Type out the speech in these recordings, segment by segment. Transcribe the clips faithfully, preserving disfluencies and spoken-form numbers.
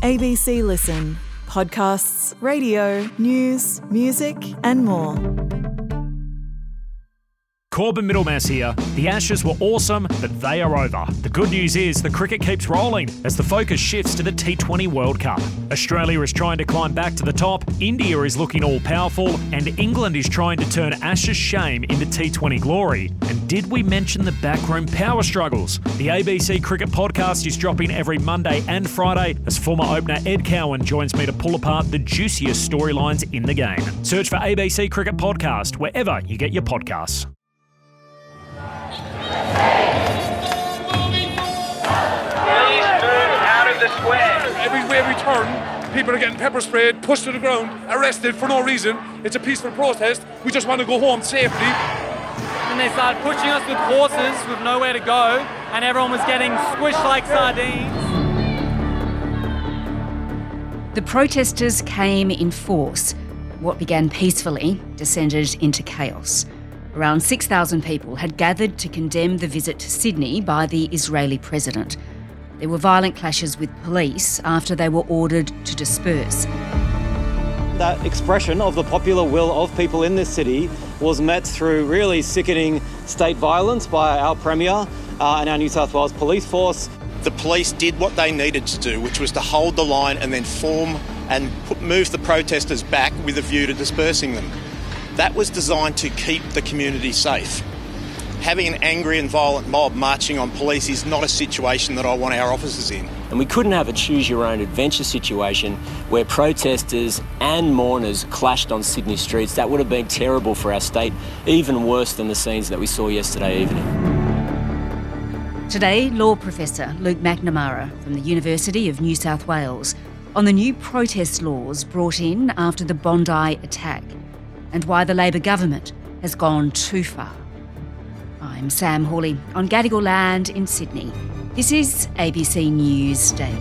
A B C Listen. Podcasts, radio, news, music and more. Corbin Middlemass here. The Ashes were awesome, but they are over. The good news is the cricket keeps rolling as the focus shifts to the T twenty World Cup. Australia is trying to climb back to the top, India is looking all-powerful, and England is trying to turn Ashes shame into T twenty glory. And did we mention the backroom power struggles? The A B C Cricket Podcast is dropping every Monday and Friday as former opener Ed Cowan joins me to pull apart the juiciest storylines in the game. Search for A B C Cricket Podcast wherever you get your podcasts. Everywhere we turn, people are getting pepper sprayed, pushed to the ground, arrested for no reason. It's a peaceful protest. We just want to go home safely. And they started pushing us with horses with nowhere to go, and everyone was getting squished like sardines. The protesters came in force. What began peacefully descended into chaos. Around six thousand people had gathered to condemn the visit to Sydney by the Israeli president. There were violent clashes with police after they were ordered to disperse. That expression of the popular will of people in this city was met through really sickening state violence by our Premier uh, and our New South Wales Police Force. The police did what they needed to do, which was to hold the line and then form and put, move the protesters back with a view to dispersing them. That was designed to keep the community safe. Having an angry and violent mob marching on police is not a situation that I want our officers in. And we couldn't have a choose-your-own-adventure situation where protesters and mourners clashed on Sydney streets. That would have been terrible for our state, even worse than the scenes that we saw yesterday evening. Today, law professor Luke McNamara from the University of New South Wales on the new protest laws brought in after the Bondi attack and why the Labor government has gone too far. I'm Sam Hawley on Gadigal land in Sydney. This is A B C News Daily.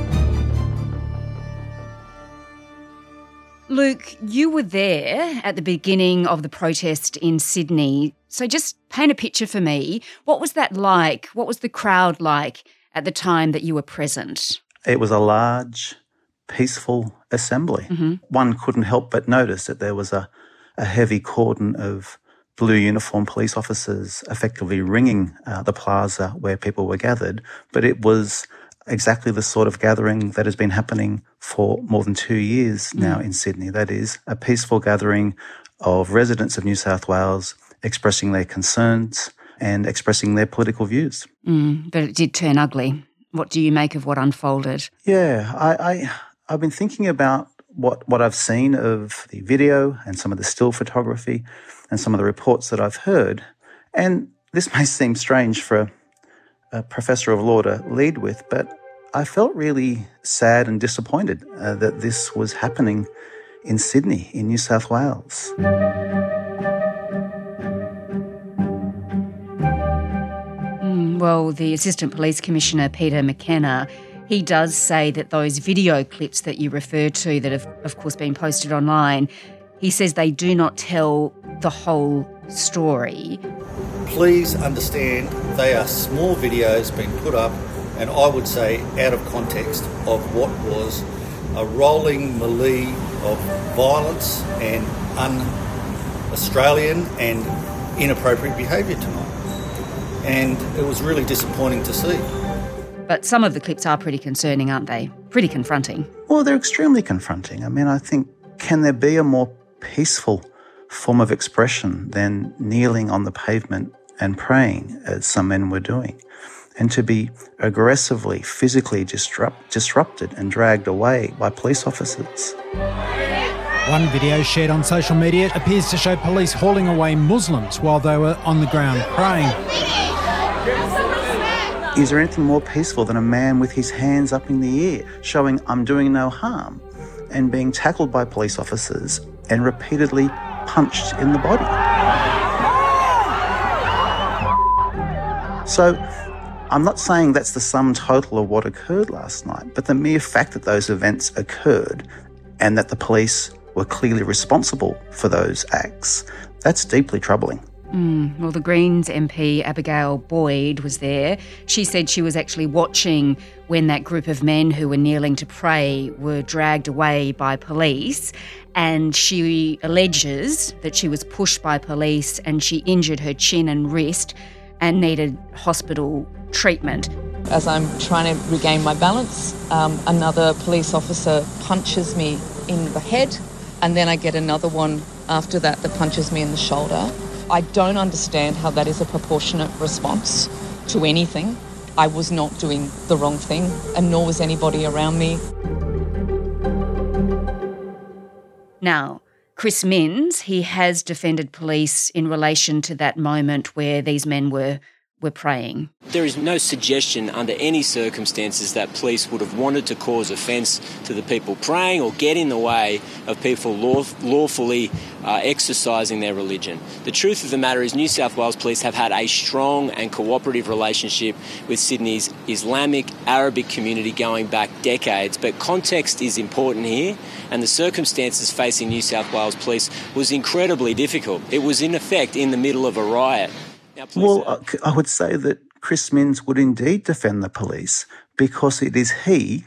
Luke, you were there at the beginning of the protest in Sydney. So just paint a picture for me. What was that like? What was the crowd like at the time that you were present? It was a large, peaceful assembly. Mm-hmm. One couldn't help but notice that there was a, a heavy cordon of blue uniformed police officers effectively ringing uh, the plaza where people were gathered, but it was exactly the sort of gathering that has been happening for more than two years now mm. in Sydney. That is a peaceful gathering of residents of New South Wales expressing their concerns and expressing their political views. Mm, but it did turn ugly. What do you make of what unfolded? Yeah, I, I, I've been thinking about what, what I've seen of the video and some of the still photography and some of the reports that I've heard. And this may seem strange for a, a professor of law to lead with, but I felt really sad and disappointed uh, that this was happening in Sydney, in New South Wales. Mm, well, the Assistant Police Commissioner, Peter McKenna, he does say that those video clips that you refer to that have, of course, been posted online, he says they do not tell the whole story. Please understand they are small videos being put up, and I would say out of context, of what was a rolling melee of violence and un-Australian and inappropriate behaviour tonight. And it was really disappointing to see. But some of the clips are pretty concerning, aren't they? Pretty confronting. Well, they're extremely confronting. I mean, I think, can there be a more peaceful form of expression than kneeling on the pavement and praying, as some men were doing, and to be aggressively, physically disrupt, disrupted and dragged away by police officers? One video shared on social media appears to show police hauling away Muslims while they were on the ground praying. Is there anything more peaceful than a man with his hands up in the air, showing I'm doing no harm, and being tackled by police officers and repeatedly punched in the body? So I'm not saying that's the sum total of what occurred last night, but the mere fact that those events occurred and that the police were clearly responsible for those acts, that's deeply troubling. Mm, well, the Greens M P Abigail Boyd was there. She said she was actually watching when that group of men who were kneeling to pray were dragged away by police, and she alleges that she was pushed by police and she injured her chin and wrist and needed hospital treatment. As I'm trying to regain my balance, um, another police officer punches me in the head, and then I get another one after that that punches me in the shoulder. I don't understand how that is a proportionate response to anything. I was not doing the wrong thing, and nor was anybody around me. Now, Chris Minns, he has defended police in relation to that moment where these men were were praying. There is no suggestion under any circumstances that police would have wanted to cause offence to the people praying or get in the way of people law- lawfully uh, exercising their religion. The truth of the matter is New South Wales Police have had a strong and cooperative relationship with Sydney's Islamic Arabic community going back decades, but context is important here, and the circumstances facing New South Wales Police was incredibly difficult. It was in effect in the middle of a riot. Well, I would say that Chris Minns would indeed defend the police because it is he,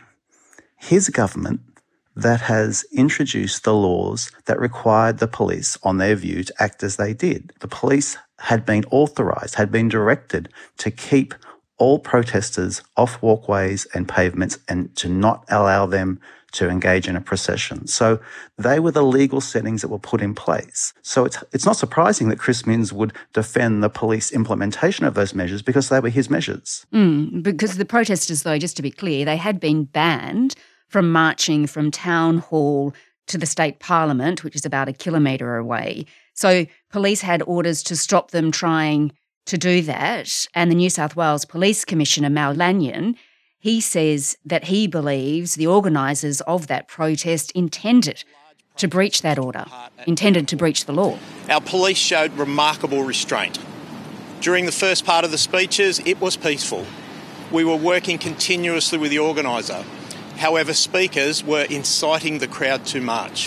his government, that has introduced the laws that required the police, on their view, to act as they did. The police had been authorised, had been directed to keep all protesters off walkways and pavements and to not allow them to engage in a procession. So they were the legal settings that were put in place. So it's it's not surprising that Chris Minns would defend the police implementation of those measures because they were his measures. Mm, because the protesters, though, just to be clear, they had been banned from marching from Town Hall to the State Parliament, which is about a kilometre away. So police had orders to stop them trying to do that. And the New South Wales Police Commissioner, Mal Lanyon, he says that he believes the organisers of that protest intended to breach that order, intended to breach the law. Our police showed remarkable restraint. During the first part of the speeches, it was peaceful. We were working continuously with the organiser. However, speakers were inciting the crowd to march.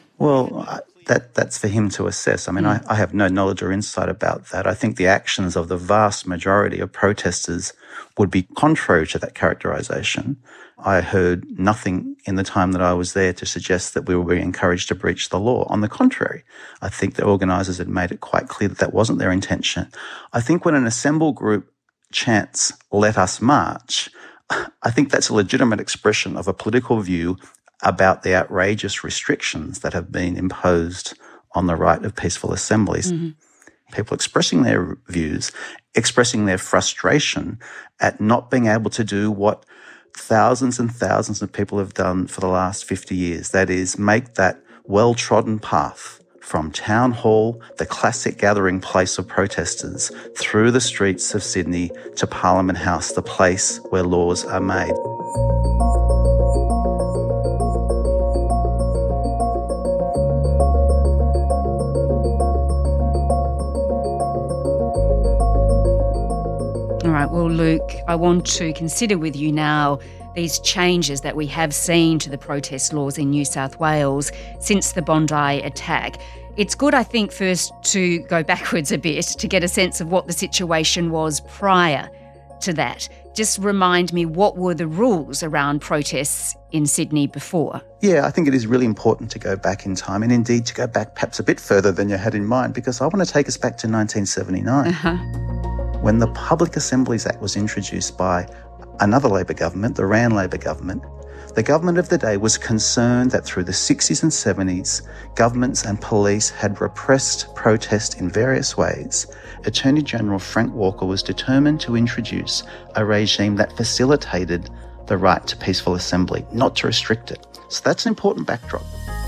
Well, that that's for him to assess. I mean, mm. I, I have no knowledge or insight about that. I think the actions of the vast majority of protesters would be contrary to that characterisation. I heard nothing in the time that I was there to suggest that we were being encouraged to breach the law. On the contrary, I think the organisers had made it quite clear that that wasn't their intention. I think when an assembled group chants, "Let us march," I think that's a legitimate expression of a political view about the outrageous restrictions that have been imposed on the right of peaceful assemblies. Mm-hmm. People expressing their views, expressing their frustration at not being able to do what thousands and thousands of people have done for the last fifty years. That is, make that well-trodden path from Town Hall, the classic gathering place of protesters, through the streets of Sydney to Parliament House, the place where laws are made. All right, well, Luke, I want to consider with you now these changes that we have seen to the protest laws in New South Wales since the Bondi attack. It's good, I think, first to go backwards a bit to get a sense of what the situation was prior to that. Just remind me, what were the rules around protests in Sydney before? Yeah, I think it is really important to go back in time, and indeed to go back perhaps a bit further than you had in mind, because I want to take us back to nineteen seventy-nine. Uh-huh. When the Public Assemblies Act was introduced by another Labor government, the Rann Labor government, the government of the day was concerned that through the sixties and seventies, governments and police had repressed protest in various ways. Attorney General Frank Walker was determined to introduce a regime that facilitated the right to peaceful assembly, not to restrict it. So that's an important backdrop.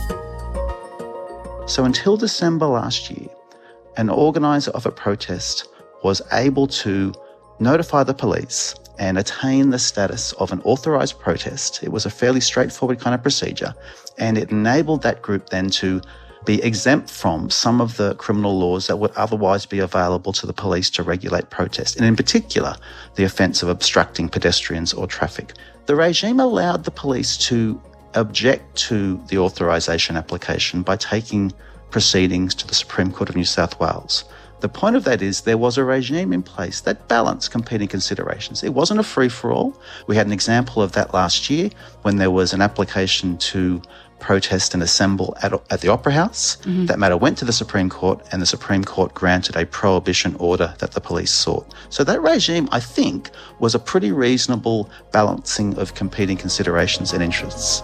So until December last year, an organiser of a protest was able to notify the police and attain the status of an authorised protest. It was a fairly straightforward kind of procedure, and it enabled that group then to be exempt from some of the criminal laws that would otherwise be available to the police to regulate protest, and in particular, the offence of obstructing pedestrians or traffic. The regime allowed the police to object to the authorisation application by taking proceedings to the Supreme Court of New South Wales. The point of that is there was a regime in place that balanced competing considerations. It wasn't a free-for-all. We had an example of that last year when there was an application to protest and assemble at, at the Opera House. Mm-hmm. That matter went to the Supreme Court, and the Supreme Court granted a prohibition order that the police sought. So that regime, I think, was a pretty reasonable balancing of competing considerations and interests.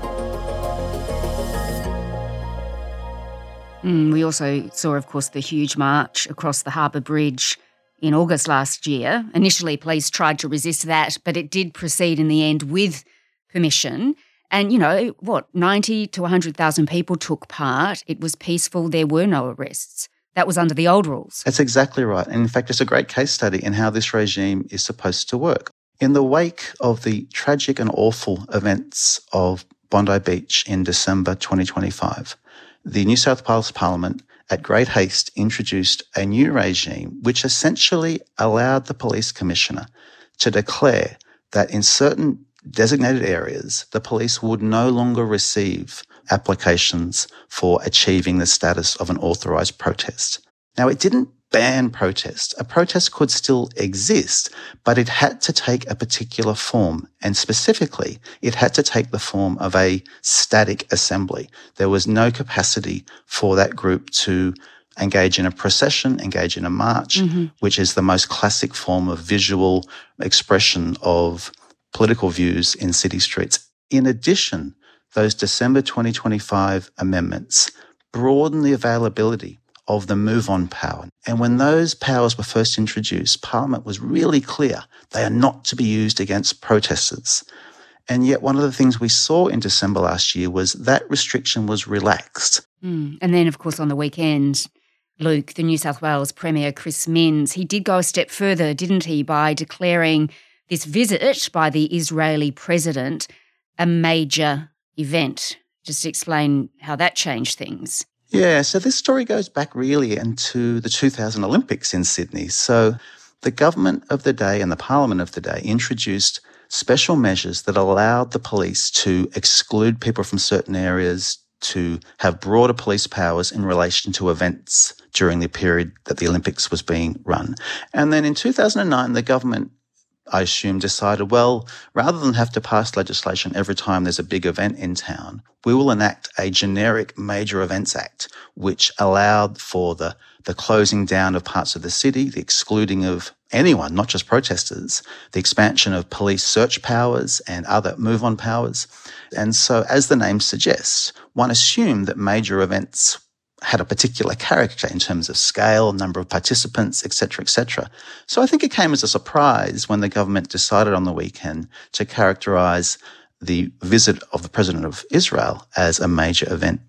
Mm, we also saw, of course, the huge march across the Harbour Bridge in August last year. Initially, police tried to resist that, but it did proceed in the end with permission. And, you know, what, ninety to one hundred thousand people took part. It was peaceful. There were no arrests. That was under the old rules. That's exactly right. And in fact, it's a great case study in how this regime is supposed to work. In the wake of the tragic and awful events of Bondi Beach in December twenty twenty-five, the New South Wales Parliament, at great haste, introduced a new regime which essentially allowed the police commissioner to declare that in certain designated areas, the police would no longer receive applications for achieving the status of an authorised protest. Now, it didn't ban protest. A protest could still exist, but it had to take a particular form. And specifically, it had to take the form of a static assembly. There was no capacity for that group to engage in a procession, engage in a march, mm-hmm. which is the most classic form of visual expression of political views in city streets. In addition, those December twenty twenty-five amendments broaden the availability of the move-on power. And when those powers were first introduced, Parliament was really clear they are not to be used against protesters. And yet one of the things we saw in December last year was that restriction was relaxed. Mm. And then, of course, on the weekend, Luke, the New South Wales Premier Chris Minns, he did go a step further, didn't he, by declaring this visit by the Israeli president a major event. Just explain how that changed things. Yeah, so this story goes back really into the two thousand Olympics in Sydney. So the government of the day and the parliament of the day introduced special measures that allowed the police to exclude people from certain areas, to have broader police powers in relation to events during the period that the Olympics was being run. And then in two thousand nine, the government, I assume, decided, well, rather than have to pass legislation every time there's a big event in town, we will enact a generic Major Events Act, which allowed for the, the closing down of parts of the city, the excluding of anyone, not just protesters, the expansion of police search powers and other move-on powers. And so, as the name suggests, one assumed that major events had a particular character in terms of scale, number of participants, et cetera, et cetera. So I think it came as a surprise when the government decided on the weekend to characterise the visit of the President of Israel as a major event.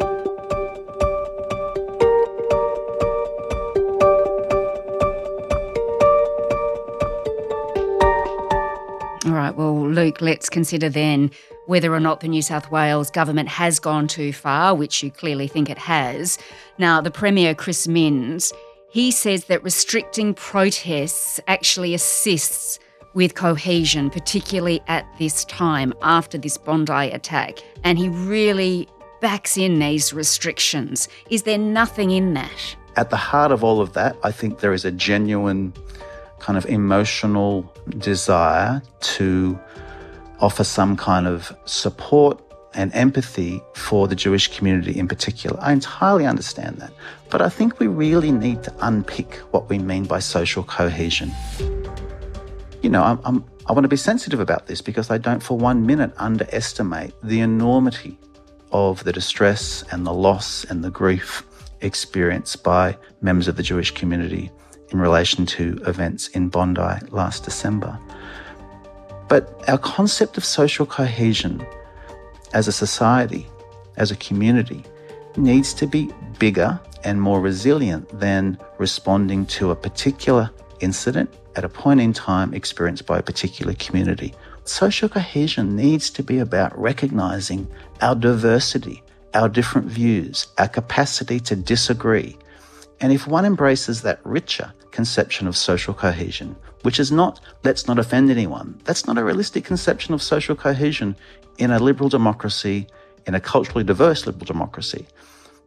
All right, well, Luke, let's consider then whether or not the New South Wales government has gone too far, which you clearly think it has. Now, the Premier, Chris Minns, he says that restricting protests actually assists with cohesion, particularly at this time after this Bondi attack. And he really backs in these restrictions. Is there nothing in that? At the heart of all of that, I think there is a genuine kind of emotional desire to offer some kind of support and empathy for the Jewish community in particular. I entirely understand that. But I think we really need to unpick what we mean by social cohesion. You know, I'm, I'm, I want to be sensitive about this because I don't for one minute underestimate the enormity of the distress and the loss and the grief experienced by members of the Jewish community in relation to events in Bondi last December. But our concept of social cohesion as a society, as a community, needs to be bigger and more resilient than responding to a particular incident at a point in time experienced by a particular community. Social cohesion needs to be about recognising our diversity, our different views, our capacity to disagree. And if one embraces that richer conception of social cohesion, which is not, let's not offend anyone, that's not a realistic conception of social cohesion in a liberal democracy, in a culturally diverse liberal democracy.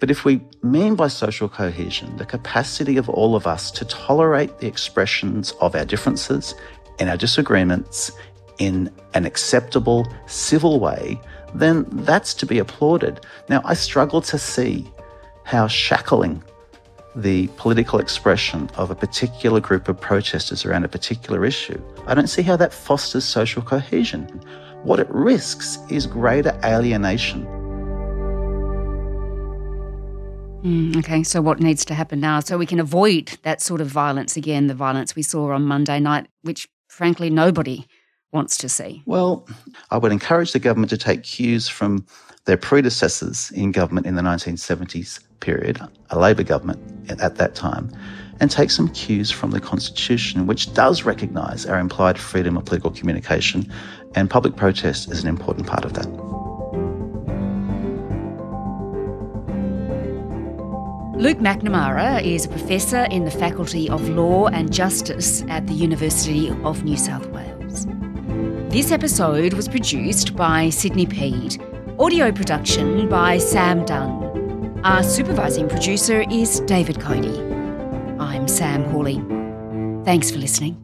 But if we mean by social cohesion the capacity of all of us to tolerate the expressions of our differences and our disagreements in an acceptable, civil way, then that's to be applauded. Now, I struggle to see how shackling the political expression of a particular group of protesters around a particular issue, I don't see how that fosters social cohesion. What it risks is greater alienation. Mm, okay, so what needs to happen now so we can avoid that sort of violence again, the violence we saw on Monday night, which frankly nobody wants to see? Well, I would encourage the government to take cues from their predecessors in government in the nineteen seventies period, a Labor government at that time, and take some cues from the Constitution, which does recognise our implied freedom of political communication, and public protest is an important part of that. Luke McNamara is a professor in the Faculty of Law and Justice at the University of New South Wales. This episode was produced by Sydney Peed. Audio production by Sam Dunn. Our supervising producer is David Cody. I'm Sam Hawley. Thanks for listening.